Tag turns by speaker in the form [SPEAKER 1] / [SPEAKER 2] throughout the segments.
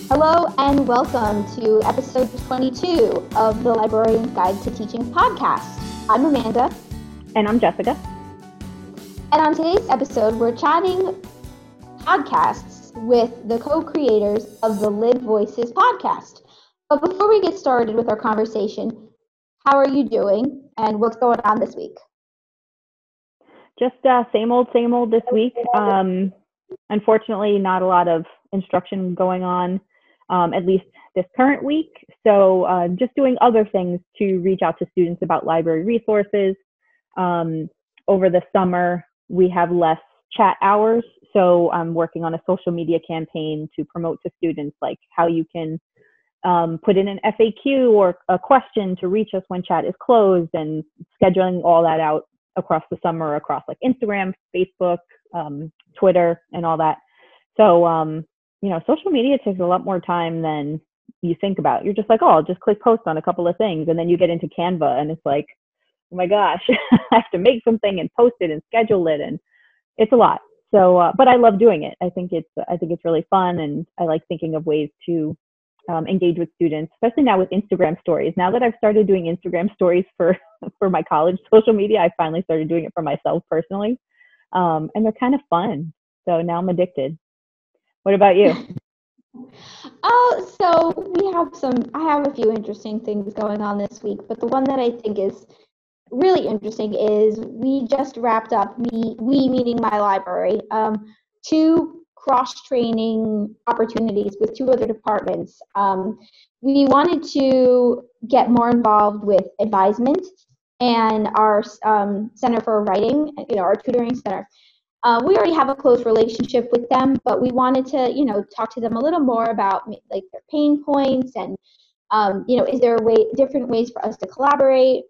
[SPEAKER 1] Hello and welcome to episode 22 of the Librarian's Guide to Teaching podcast. I'm Amanda.
[SPEAKER 2] And I'm Jessica.
[SPEAKER 1] And on today's episode, we're chatting podcasts with the co-creators of the Live Voices podcast. But before we get started with our conversation, how are you doing and what's going on this week?
[SPEAKER 2] Just same old this week. Unfortunately, not a lot of instruction going on, at least this current week. So just doing other things to reach out to students about library resources. Over the summer, we have less chat hours. So I'm working on a social media campaign to promote to students like how you can put in an FAQ or a question to reach us when chat is closed, and scheduling all that out across the summer, across like Instagram, Facebook, Twitter, and all that. So, social media takes a lot more time than you think about. You're just like, oh, I'll just click post on a couple of things. And then you get into Canva and it's like, oh my gosh, I have to make something and post it and schedule it. And it's a lot. So, but I love doing it. I think it's really fun. And I like thinking of ways to engage with students, especially now with Instagram stories. Now that I've started doing Instagram stories for my college social media, I finally started doing it for myself personally. And they're kind of fun. So now I'm addicted. What about you?
[SPEAKER 1] I have a few interesting things going on this week, but the one that I think is really interesting is we just wrapped up, we meaning my library, two cross-training opportunities with two other departments. We wanted to get more involved with advisement and our Center for Writing, our tutoring center. We already have a close relationship with them, but we wanted to, talk to them a little more about like their pain points and, is there different ways for us to collaborate?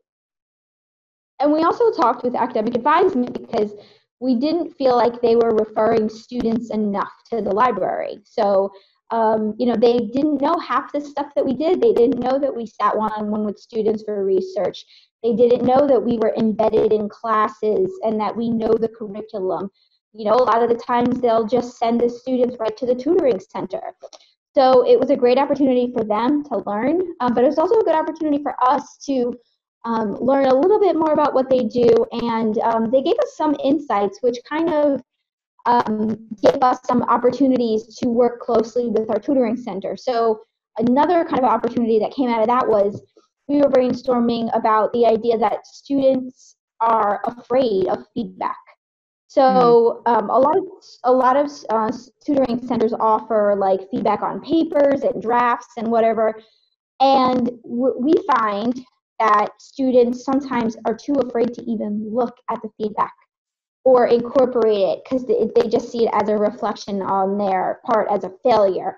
[SPEAKER 1] And we also talked with academic advisement because we didn't feel like they were referring students enough to the library. So, they didn't know half the stuff that we did. They didn't know that we sat one-on-one with students for research. They didn't know that we were embedded in classes and that we know the curriculum. A lot of the times they'll just send the students right to the tutoring center. So it was a great opportunity for them to learn, but it was also a good opportunity for us to learn a little bit more about what they do, and they gave us some insights which kind of gave us some opportunities to work closely with our tutoring center. So another kind of opportunity that came out of that was we were brainstorming about the idea that students are afraid of feedback. So a lot of tutoring centers offer like feedback on papers and drafts and whatever, and we find that students sometimes are too afraid to even look at the feedback or incorporate it because they just see it as a reflection on their part as a failure.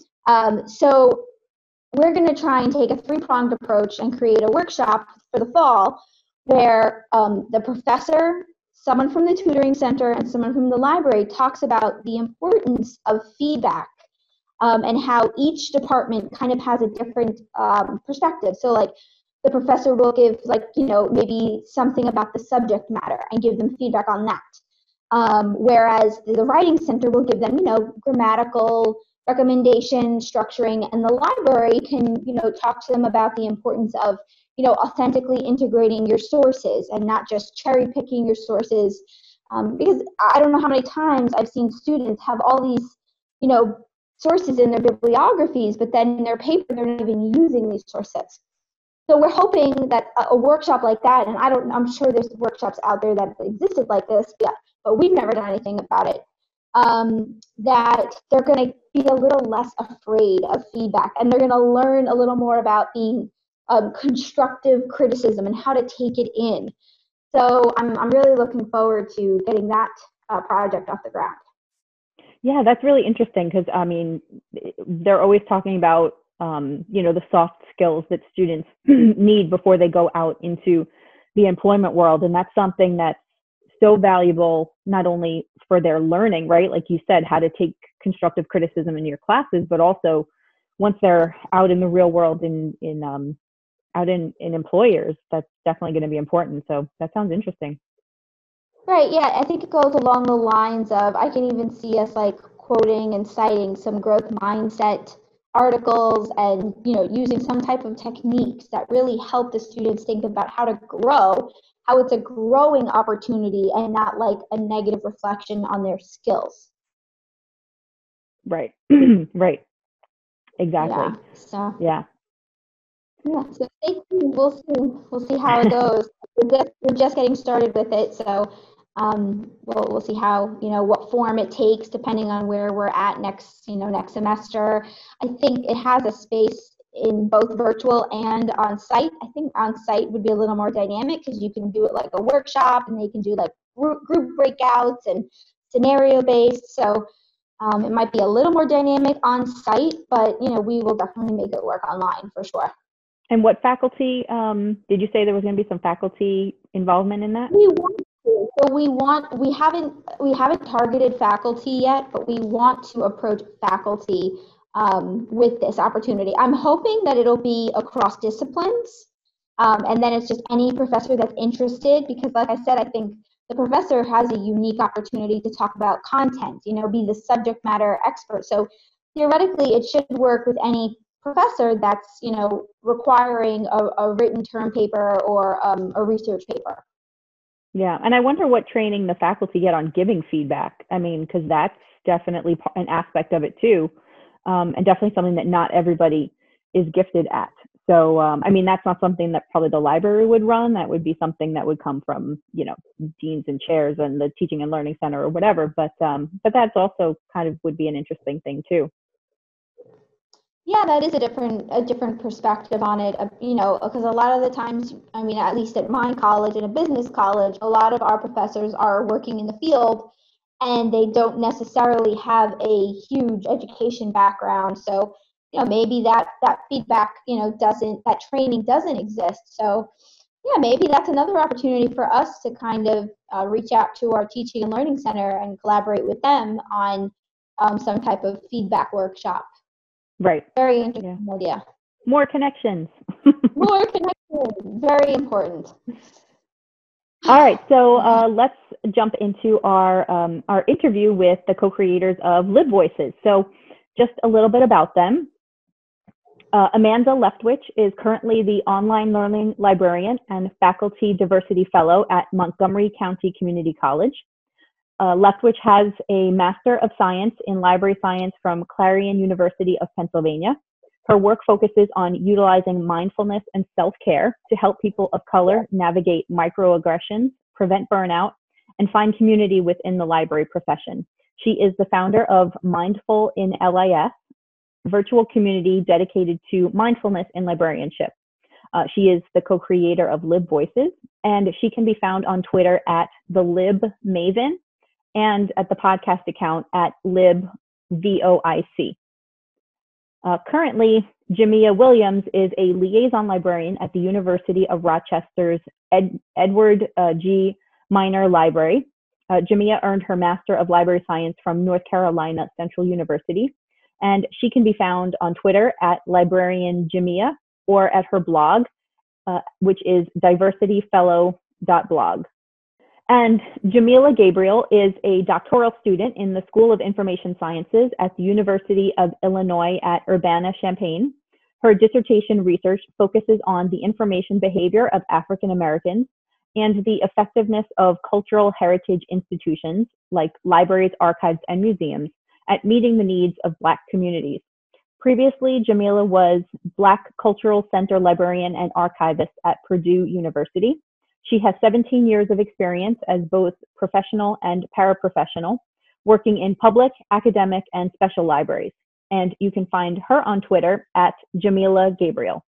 [SPEAKER 1] So we're going to try and take a three-pronged approach and create a workshop for the fall where the professor, someone from the tutoring center, and someone from the library talks about the importance of feedback and how each department kind of has a different perspective. So like the professor will give maybe something about the subject matter and give them feedback on that. Whereas the writing center will give them, grammatical recommendation, structuring, and the library can, talk to them about the importance of, authentically integrating your sources and not just cherry picking your sources. Because I don't know how many times I've seen students have all these, sources in their bibliographies, but then in their paper, they're not even using these sources. So we're hoping that a workshop like that, and I'm sure there's workshops out there that existed like this, but we've never done anything about it, that they're going to be a little less afraid of feedback, and they're going to learn a little more about being constructive criticism and how to take it in. So I'm really looking forward to getting that project off the ground.
[SPEAKER 2] Yeah, that's really interesting because, they're always talking about the soft skills that students need before they go out into the employment world. And that's something that's so valuable, not only for their learning, right? Like you said, how to take constructive criticism in your classes, but also once they're out in the real world out in employers, that's definitely going to be important. So that sounds interesting.
[SPEAKER 1] Right, yeah, I think it goes along the lines of, I can even see us like quoting and citing some growth mindset articles and, using some type of techniques that really help the students think about how to grow, how it's a growing opportunity and not like a negative reflection on their skills.
[SPEAKER 2] Right. Right. Exactly.
[SPEAKER 1] Yeah. So
[SPEAKER 2] Yeah.
[SPEAKER 1] so stay tuned. We'll see how it goes. We're just getting started with it, so we'll see how, what form it takes depending on where we're at next semester. I think it has a space in both virtual and on site. I think on site would be a little more dynamic because you can do it like a workshop, and they can do like group breakouts and scenario based. So it might be a little more dynamic on site, but we will definitely make it work online for sure.
[SPEAKER 2] And what faculty, did you say there was going to be some faculty involvement in that?
[SPEAKER 1] We want to. So we haven't targeted faculty yet, but we want to approach faculty with this opportunity. I'm hoping that it'll be across disciplines, and then it's just any professor that's interested, because like I said, I think the professor has a unique opportunity to talk about content, be the subject matter expert. So theoretically, it should work with any professor that's, requiring a written term paper or a research paper.
[SPEAKER 2] Yeah, and I wonder what training the faculty get on giving feedback. I mean, because that's definitely an aspect of it too, and definitely something that not everybody is gifted at. So, I mean, that's not something that probably the library would run. That would be something that would come from, deans and chairs and the teaching and learning center or whatever. But that's also kind of would be an interesting thing too.
[SPEAKER 1] Yeah, that is a different perspective on it, because a lot of the times, I mean, at least at my college, in a business college, a lot of our professors are working in the field and they don't necessarily have a huge education background. So, maybe that feedback, that training doesn't exist. So, yeah, maybe that's another opportunity for us to kind of reach out to our teaching and learning center and collaborate with them on some type of feedback workshop.
[SPEAKER 2] Right.
[SPEAKER 1] Very interesting idea.
[SPEAKER 2] More connections.
[SPEAKER 1] More connections. Very important.
[SPEAKER 2] All right, so let's jump into our interview with the co-creators of LibVoices. So just a little bit about them. Amanda Leftwich is currently the online learning librarian and faculty diversity fellow at Montgomery County Community College. Leftwich has a Master of Science in Library Science from Clarion University of Pennsylvania. Her work focuses on utilizing mindfulness and self-care to help people of color navigate microaggressions, prevent burnout, and find community within the library profession. She is the founder of Mindful in LIS, virtual community dedicated to mindfulness in librarianship. She is the co-creator of LibVoices, and she can be found on Twitter at the Lib Maven and at the podcast account at LibVoic. Currently, Jamia Williams is a liaison librarian at the University of Rochester's Edward G. Miner Library. Jamia earned her Master of Library Science from North Carolina Central University, and she can be found on Twitter at Librarian Jamia or at her blog, which is diversityfellow.blog. And Jamila Gabriel is a doctoral student in the School of Information Sciences at the University of Illinois at Urbana-Champaign. Her dissertation research focuses on the information behavior of African Americans and the effectiveness of cultural heritage institutions like libraries, archives, and museums at meeting the needs of Black communities. Previously, Jamila was Black Cultural Center librarian and archivist at Purdue University. She has 17 years of experience as both professional and paraprofessional, working in public, academic, and special libraries. And you can find her on Twitter at Jamila Gabriel.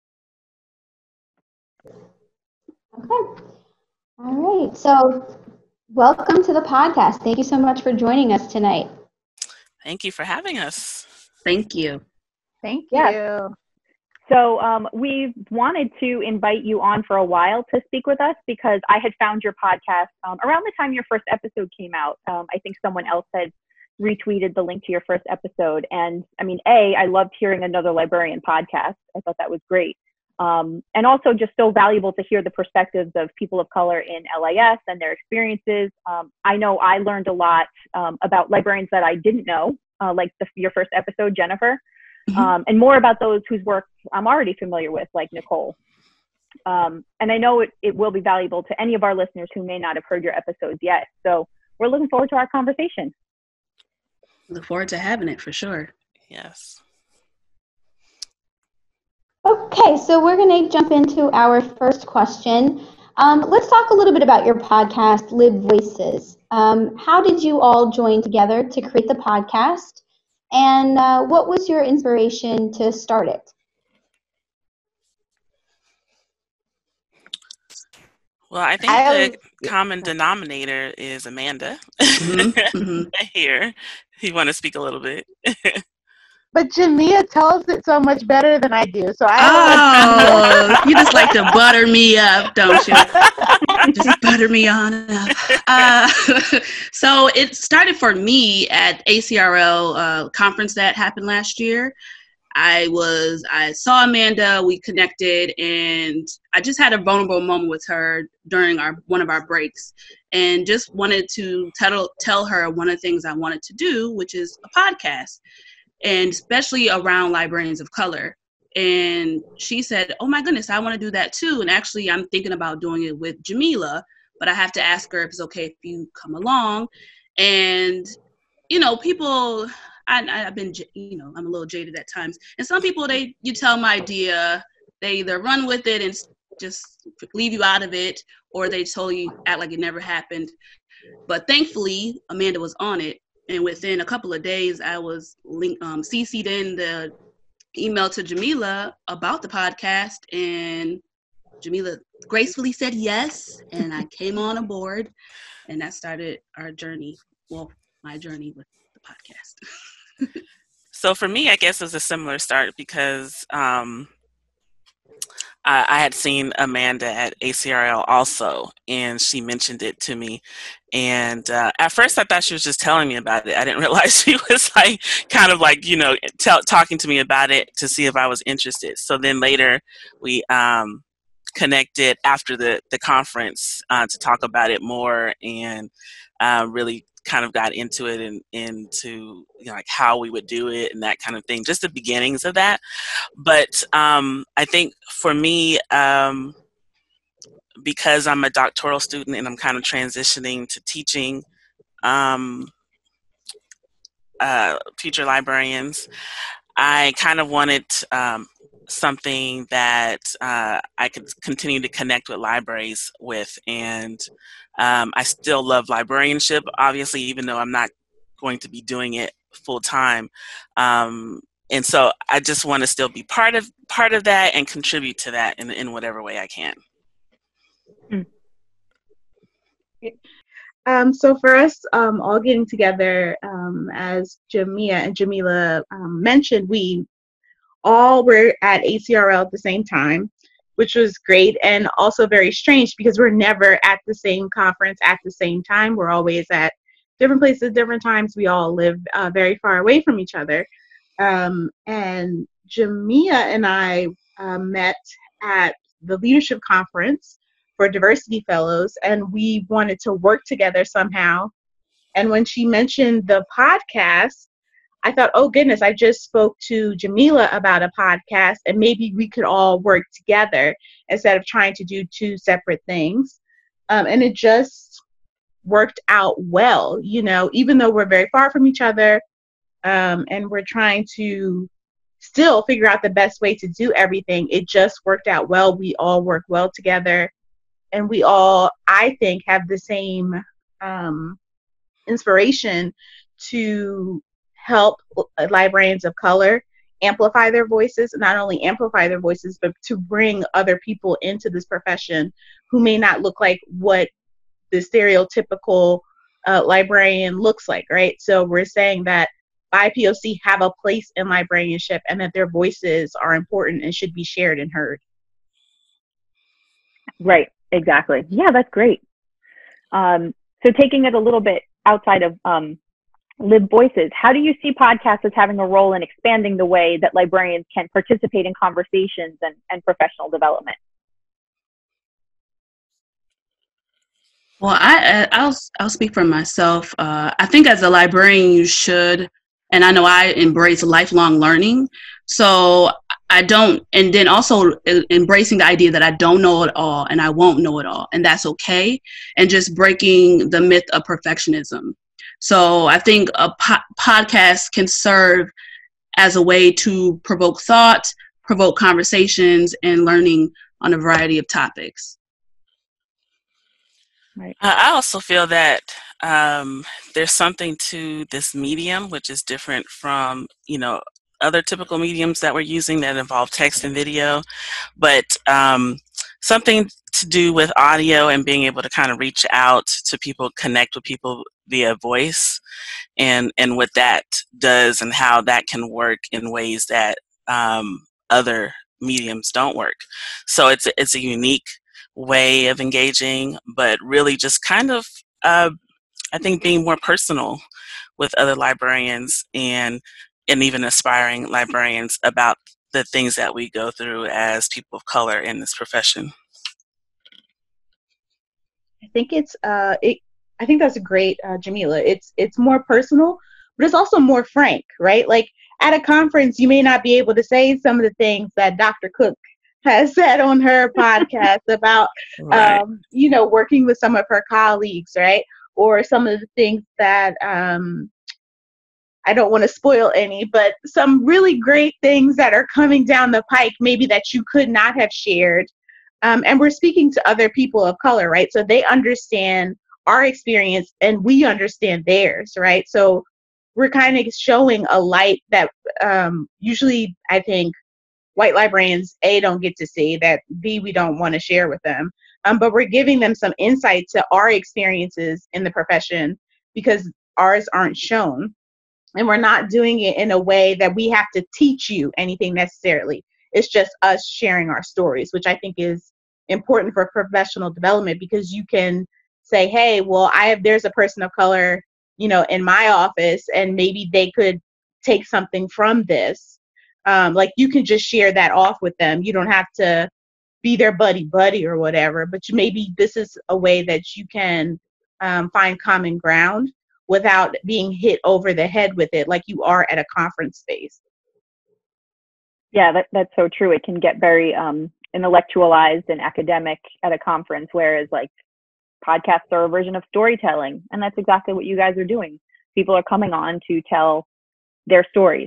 [SPEAKER 1] Okay. All right. So welcome to the podcast. Thank you so much for joining us tonight.
[SPEAKER 3] Thank you for having us.
[SPEAKER 4] Thank you.
[SPEAKER 5] Thank
[SPEAKER 2] Yeah.
[SPEAKER 5] you.
[SPEAKER 2] So we've wanted to invite you on for a while to speak with us because I had found your podcast around the time your first episode came out. I think someone else had retweeted the link to your first episode. And I mean, I loved hearing another librarian podcast. I thought that was great. And also just so valuable to hear the perspectives of people of color in LIS and their experiences. I know I learned a lot about librarians that I didn't know, like your first episode, Jennifer. and more about those whose work I'm already familiar with, like Nicole. And I know it will be valuable to any of our listeners who may not have heard your episodes yet. So we're looking forward to our conversation.
[SPEAKER 4] Look forward to having it for sure.
[SPEAKER 3] Yes.
[SPEAKER 1] Okay, so we're going to jump into our first question. Let's talk a little bit about your podcast, Lib Voices. How did you all join together to create the podcast? And what was your inspiration to start it?
[SPEAKER 3] Well, I think the common denominator is Amanda here. You want to speak a little bit?
[SPEAKER 5] But Jamia tells it so much better than I do. So
[SPEAKER 4] you just like to butter me up, don't you? Just butter me on up. So it started for me at ACRL conference that happened last year. I saw Amanda, we connected, and I just had a vulnerable moment with her during one of our breaks, and just wanted to tell her one of the things I wanted to do, which is a podcast, and especially around librarians of color. And she said, oh my goodness, I want to do that too. And actually, I'm thinking about doing it with Jamila, but I have to ask her if it's okay if you come along. And, people... I've been, I'm a little jaded at times. And some people, you tell them idea, they either run with it and just leave you out of it, or they act like it never happened. But thankfully, Amanda was on it. And within a couple of days, I was CC'd in the email to Jamila about the podcast. And Jamila gracefully said yes. And I came on board. And that started our journey. Well, my journey with the podcast.
[SPEAKER 3] So for me, I guess it was a similar start because I had seen Amanda at ACRL also, and she mentioned it to me. And at first, I thought she was just telling me about it. I didn't realize she was talking to me about it to see if I was interested. So then later, we connected after the conference to talk about it more, and really kind of got into it and into like how we would do it and that kind of thing, just the beginnings of that. But I think for me, because I'm a doctoral student and I'm kind of transitioning to teaching future librarians, I kind of wanted something that I could continue to connect with libraries with. And I still love librarianship, obviously, even though I'm not going to be doing it full time. And so I just want to still be part of that and contribute to that in whatever way I can.
[SPEAKER 5] So for us, all getting together, as Jamia and Jamila mentioned, we all were at ACRL at the same time, which was great and also very strange because we're never at the same conference at the same time. We're always at different places, different times. We all live very far away from each other. And Jamia and I met at the leadership conference for diversity fellows, and we wanted to work together somehow. And when she mentioned the podcast, I thought, oh goodness, I just spoke to Jamila about a podcast, and maybe we could all work together instead of trying to do two separate things. And it just worked out well, even though we're very far from each other, and we're trying to still figure out the best way to do everything. It just worked out well. We all work well together, and we all, I think, have the same inspiration to help librarians of color amplify their voices, not only amplify their voices, but to bring other people into this profession who may not look like what the stereotypical librarian looks like, right? So we're saying that BIPOC have a place in librarianship and that their voices are important and should be shared and heard.
[SPEAKER 2] Right, exactly. Yeah, that's great. So taking it a little bit outside of Lib Voices, how do you see podcasts as having a role in expanding the way that librarians can participate in conversations and professional development?
[SPEAKER 4] Well, I'll speak for myself. I think as a librarian, you should And I know I embrace lifelong learning. So I don't, and then also embracing the idea that I don't know it all and I won't know it all, and that's okay. And just breaking the myth of perfectionism. So I think a podcast can serve as a way to provoke thought, provoke conversations, and learning on a variety of topics.
[SPEAKER 2] Right.
[SPEAKER 3] I also feel that there's something to this medium, which is different from, other typical mediums that we're using that involve text and video, but something to do with audio and being able to kind of reach out to people, connect with people via voice, and what that does and how that can work in ways that other mediums don't work. So it's a unique way of engaging, but really just kind of I think being more personal with other librarians and even aspiring librarians about the things that we go through as people of color in this profession.
[SPEAKER 5] I think I think that's great, Jamila. It's more personal, but it's also more frank, right? Like at a conference, you may not be able to say some of the things that Dr. Cook has said on her podcast about,
[SPEAKER 3] Right.
[SPEAKER 5] Working with some of her colleagues, right? Or some of the things that I don't want to spoil any, but some really great things that are coming down the pike, maybe that you could not have shared. And we're speaking to other people of color, right? So they understand our experience and we understand theirs, right? So we're kind of showing a light that usually I think white librarians, A, don't get to see, that B, we don't want to share with them. But we're giving them some insight to our experiences in the profession because ours aren't shown. And we're not doing it in a way that we have to teach you anything necessarily. It's just us sharing our stories, which I think is important for professional development, because you can say, hey, well, there's a person of color, in my office, and maybe they could take something from this. Like you can just share that off with them. You don't have to be their buddy or whatever, but maybe this is a way that you can find common ground without being hit over the head with it like you are at a conference space.
[SPEAKER 2] Yeah, that's so true. It can get very intellectualized and academic at a conference, whereas like podcasts are a version of storytelling, and that's exactly what you guys are doing. People are coming on to tell their stories.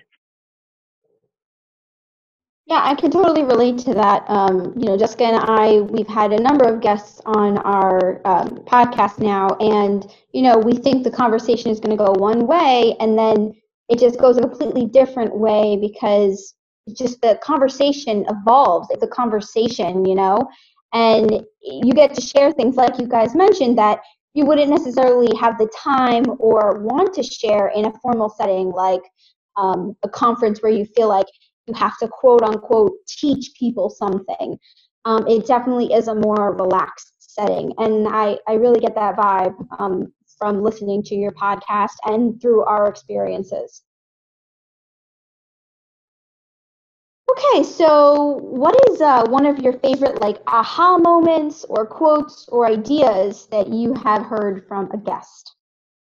[SPEAKER 1] Yeah, I can totally relate to that. Jessica and we've had a number of guests on our podcast now, and, we think the conversation is going to go one way, and then it just goes a completely different way because just the conversation evolves. It's a conversation, and you get to share things like you guys mentioned that you wouldn't necessarily have the time or want to share in a formal setting like a conference where you feel like you have to quote unquote teach people something. It definitely is a more relaxed setting, and I really get that vibe from listening to your podcast and through our experiences. Okay, so what is one of your favorite like aha moments or quotes or ideas that you have heard from a guest?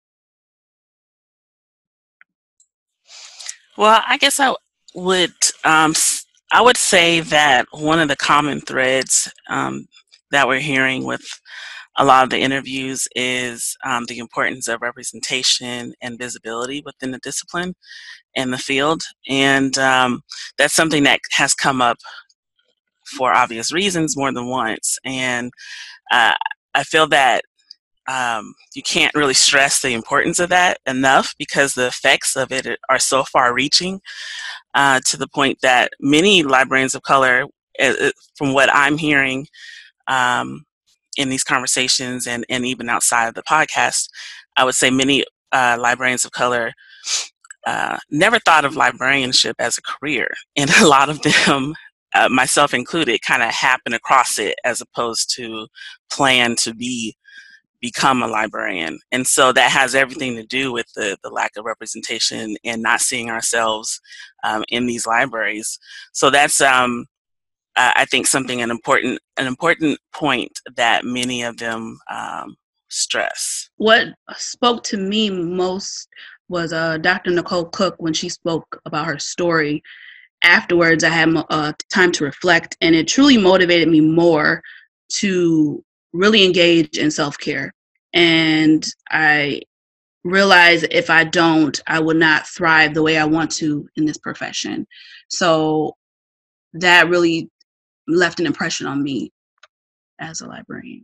[SPEAKER 3] Well, I guess would I would say that one of the common threads that we're hearing with a lot of the interviews is the importance of representation and visibility within the discipline and the field, and that's something that has come up for obvious reasons more than once, and I feel that you can't really stress the importance of that enough because the effects of it are so far-reaching. To the point that many librarians of color, from what I'm hearing in these conversations and even outside of the podcast, I would say many librarians of color never thought of librarianship as a career. And a lot of them, myself included, kind of happen across it as opposed to plan to become a librarian. And so that has everything to do with the lack of representation and not seeing ourselves in these libraries. So that's I think an important point that many of them stress.
[SPEAKER 4] What spoke to me most was Dr. Nicole Cook when she spoke about her story. Afterwards, I had time to reflect, and it truly motivated me more to really engage in self-care. And I realized if I don't, I would not thrive the way I want to in this profession. So that really left an impression on me as a librarian.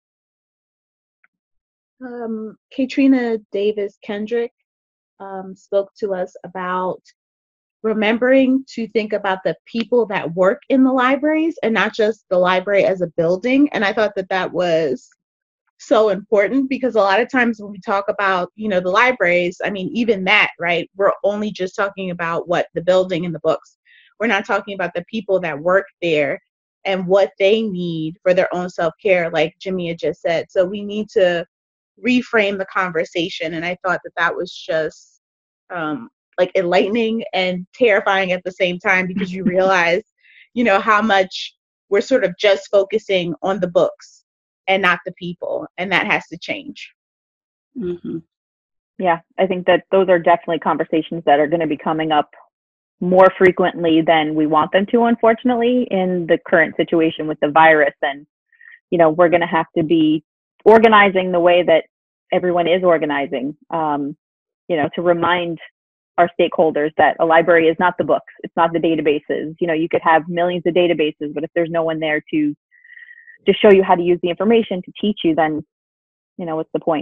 [SPEAKER 5] Katrina Davis Kendrick spoke to us about remembering to think about the people that work in the libraries and not just the library as a building. And I thought that that was so important, because a lot of times when we talk about, you know, the libraries, I mean, even that, right, we're only just talking about what the building and the books. We're not talking about the people that work there and what they need for their own self-care, like Jamia just said. So we need to reframe the conversation. And I thought that that was just like enlightening and terrifying at the same time, because you realize, you know, how much we're sort of just focusing on the books and not the people, and that has to change.
[SPEAKER 4] Mm-hmm.
[SPEAKER 2] Yeah, I think that those are definitely conversations that are going to be coming up more frequently than we want them to, unfortunately, in the current situation with the virus. And, you know, we're going to have to be organizing the way that everyone is organizing, you know, to remind our stakeholders that a library is not the books, it's not the databases. You know, you could have millions of databases, but if there's no one there to show you how to use the information, to teach you, then, you know, what's the point?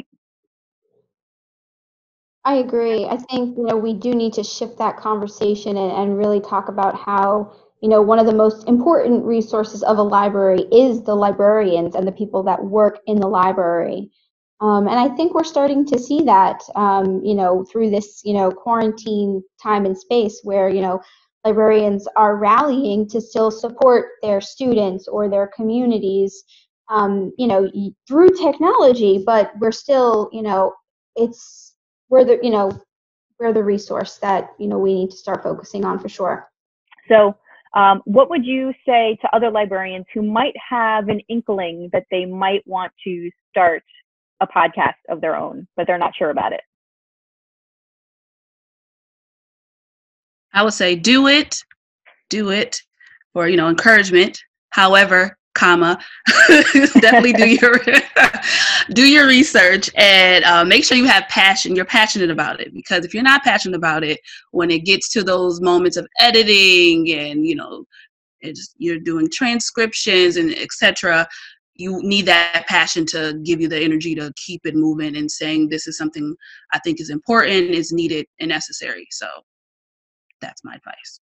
[SPEAKER 1] I agree. I think, you know, we do need to shift that conversation and really talk about how, you know, one of the most important resources of a library is the librarians and the people that work in the library. And I think we're starting to see that, you know, through this, you know, quarantine time and space where, you know, librarians are rallying to still support their students or their communities, you know, through technology, but we're still, you know, we're the resource that, you know, we need to start focusing on for sure.
[SPEAKER 2] So what would you say to other librarians who might have an inkling that they might want to start a podcast of their own, but they're not sure about it?
[SPEAKER 4] I would say do it for, you know, encouragement. However, comma, definitely do your research, and make sure you have passion. You're passionate about it, because if you're not passionate about it, when it gets to those moments of editing and, you know, you're doing transcriptions and etc., you need that passion to give you the energy to keep it moving and saying, this is something I think is important, is needed, and necessary. So that's my advice.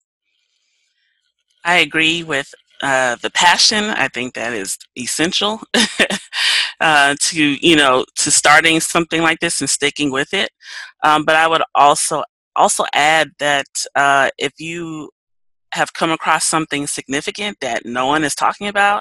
[SPEAKER 3] I agree with the passion. I think that is essential to, you know, to starting something like this and sticking with it. But I would also add that if you have come across something significant that no one is talking about,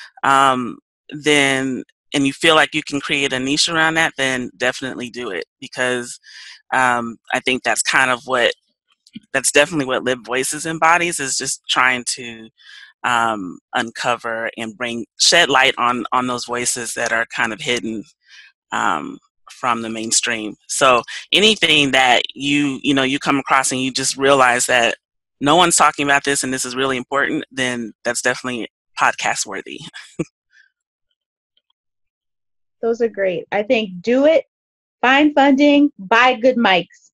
[SPEAKER 3] then, and you feel like you can create a niche around that, then definitely do it, because I think that's definitely what Lived Voices embodies, is just trying to uncover and shed light on those voices that are kind of hidden from the mainstream. So anything that you come across and you just realize that no one's talking about this and this is really important, then that's definitely podcast worthy.
[SPEAKER 5] Those are great. I think do it, find funding, buy good mics.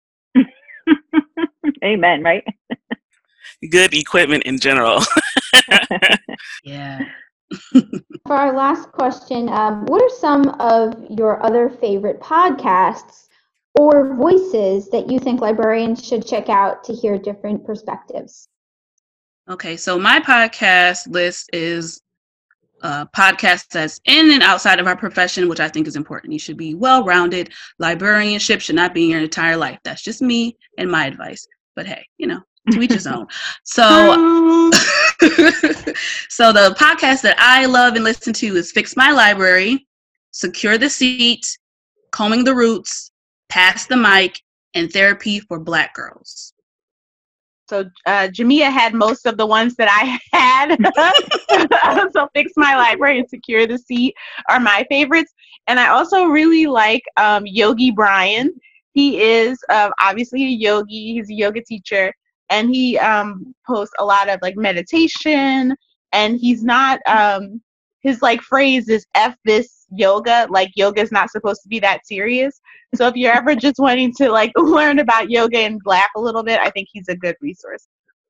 [SPEAKER 2] Amen, right?
[SPEAKER 3] Good equipment in general.
[SPEAKER 4] Yeah.
[SPEAKER 1] For our last question, what are some of your other favorite podcasts or voices that you think librarians should check out to hear different perspectives?
[SPEAKER 4] Okay, so my podcast list is podcasts that's in and outside of our profession, which I think is important. You should be well-rounded. Librarianship should not be your entire life. That's just me and my advice. But hey, you know, to each his own. So, so the podcast that I love and listen to is Fix My Library, Secure the Seat, Combing the Roots, Pass the Mic, and Therapy for Black Girls.
[SPEAKER 5] So Jamia had most of the ones that I had. So Fix My Library and Secure the Seat are my favorites. And I also really like Yogi Brian. He is obviously a yogi. He's a yoga teacher, and he posts a lot of like meditation. And he's not his like phrase is "F this yoga." Like yoga is not supposed to be that serious. So if you're ever just wanting to like learn about yoga and laugh a little bit, I think he's a good resource.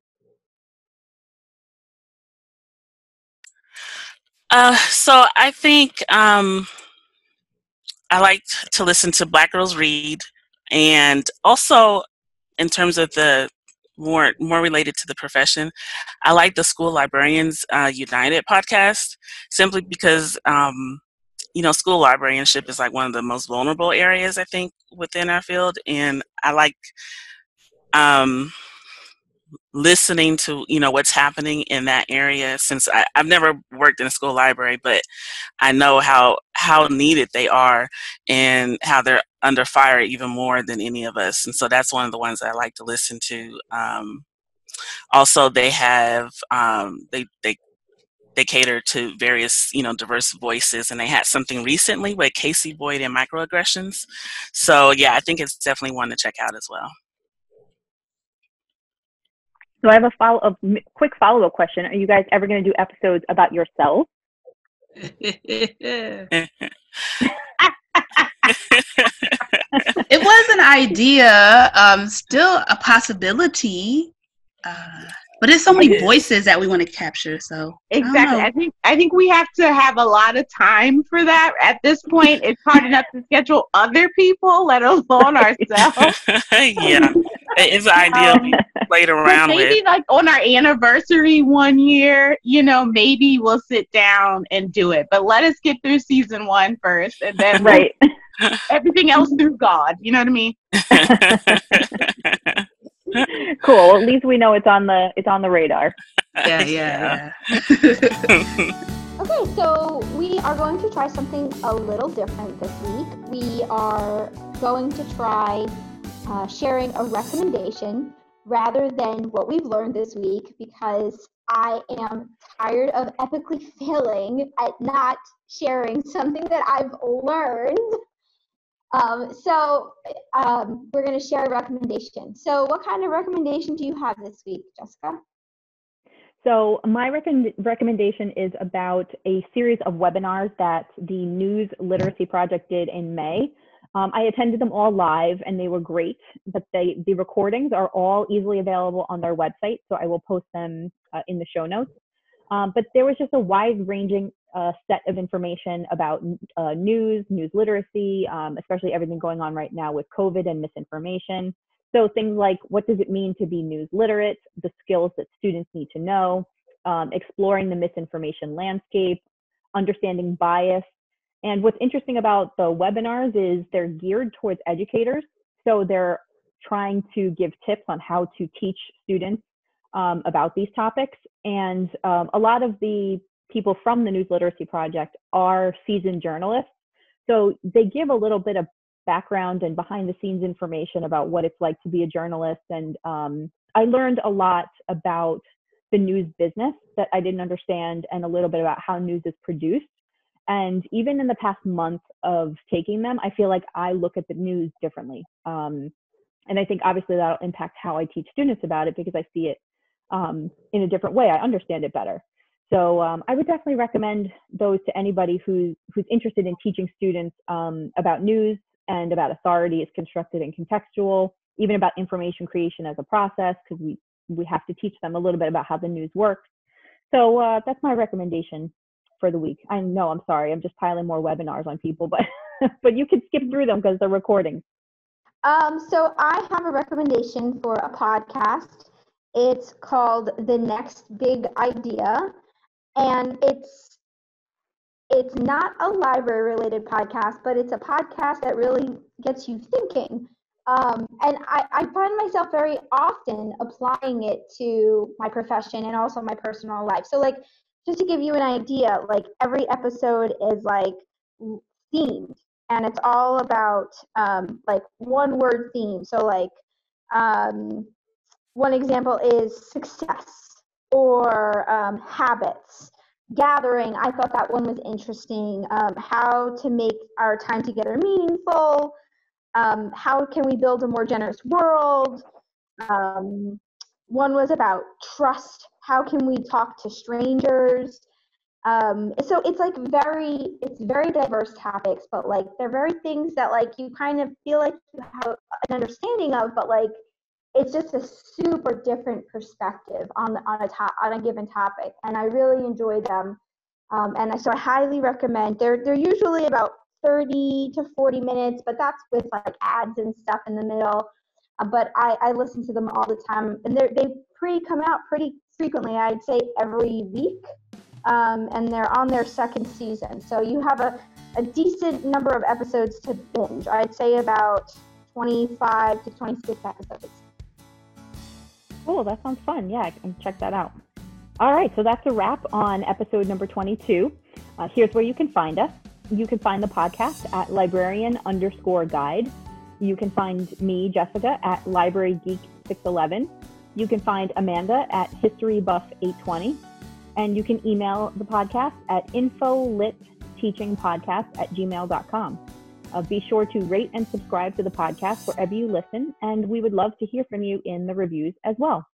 [SPEAKER 3] So I think I like to listen to Black Girls Read, and also in terms of the more related to the profession, I like the School Librarians United podcast, simply because school librarianship is like one of the most vulnerable areas I think within our field, and I like listening to what's happening in that area, since I've never worked in a school library, but I know how needed they are and how they're under fire even more than any of us. And so that's one of the ones I like to listen to. Also, they have they cater to various diverse voices, and they had something recently with Casey Boyd and microaggressions. So yeah, I think it's definitely one to check out as well.
[SPEAKER 2] So I have a quick follow-up question. Are you guys ever going to do episodes about yourselves?
[SPEAKER 4] It was an idea, still a possibility, but there's so many voices that we want to capture. So
[SPEAKER 5] Exactly. I think we have to have a lot of time for that. At this point, it's hard enough to schedule other people, let alone ourselves.
[SPEAKER 3] Yeah, it's ideal we played around
[SPEAKER 5] maybe
[SPEAKER 3] with.
[SPEAKER 5] like on our anniversary one year, maybe we'll sit down and do it. But let us get through season 1 first, and then
[SPEAKER 2] right.
[SPEAKER 5] everything else through God. You know what I mean?
[SPEAKER 2] Cool. At least we know it's on the radar.
[SPEAKER 4] Yeah.
[SPEAKER 1] Okay, so we are going to try something a little different this week. We are going to try sharing a recommendation rather than what we've learned this week, because I am tired of epically failing at not sharing something that I've learned. So we're going to share a recommendation. So what kind of recommendation do you have this week, Jessica?
[SPEAKER 2] So my recommendation is about a series of webinars that the News Literacy Project did in May. I attended them all live, and they were great, but the recordings are all easily available on their website, so I will post them in the show notes. But there was just a wide-ranging set of information about news literacy, especially everything going on right now with COVID and misinformation. So things like, what does it mean to be news literate, the skills that students need to know, exploring the misinformation landscape, understanding bias. And what's interesting about the webinars is they're geared towards educators. So they're trying to give tips on how to teach students about these topics. And a lot of the people from the News Literacy Project are seasoned journalists. So they give a little bit of background and behind the scenes information about what it's like to be a journalist. And I learned a lot about the news business that I didn't understand, and a little bit about how news is produced. And even in the past month of taking them, I feel like I look at the news differently. And I think obviously that'll impact how I teach students about it, because I see it in a different way. I understand it better. So I would definitely recommend those to anybody who's interested in teaching students about news and about authority as constructed and contextual, even about information creation as a process, because we have to teach them a little bit about how the news works. So that's my recommendation for the week. I know, I'm sorry, I'm just piling more webinars on people, but but you can skip through them because they're recordings.
[SPEAKER 1] So I have a recommendation for a podcast. It's called The Next Big Idea, and it's not a library-related podcast, but it's a podcast that really gets you thinking. And I find myself very often applying it to my profession and also my personal life. So, like, just to give you an idea, like, every episode is, like, themed, and it's all about, like, one-word theme. So, like, one example is success or habits. Gathering, I thought that one was interesting. How to make our time together meaningful. how can we build a more generous world? One was about trust. How can we talk to strangers? So it's like it's very diverse topics, but like they're very things that like you kind of feel like you have an understanding of, but like it's just a super different perspective on a given topic, and I really enjoy them. So I highly recommend. They're usually about 30 to 40 minutes, but that's with like ads and stuff in the middle. But I listen to them all the time, and they come out pretty frequently. I'd say every week. And they're on their second season. So you have a decent number of episodes to binge. I'd say about 25 to 26 episodes.
[SPEAKER 2] Cool, that sounds fun. Yeah, I can check that out. All right, so that's a wrap on episode number 22. Here's where you can find us. You can find the podcast at librarian_guide. You can find me, Jessica, at librarygeek611. You can find Amanda at historybuff820. And you can email the podcast at infolitteachingpodcast@gmail.com. Be sure to rate and subscribe to the podcast wherever you listen, and we would love to hear from you in the reviews as well.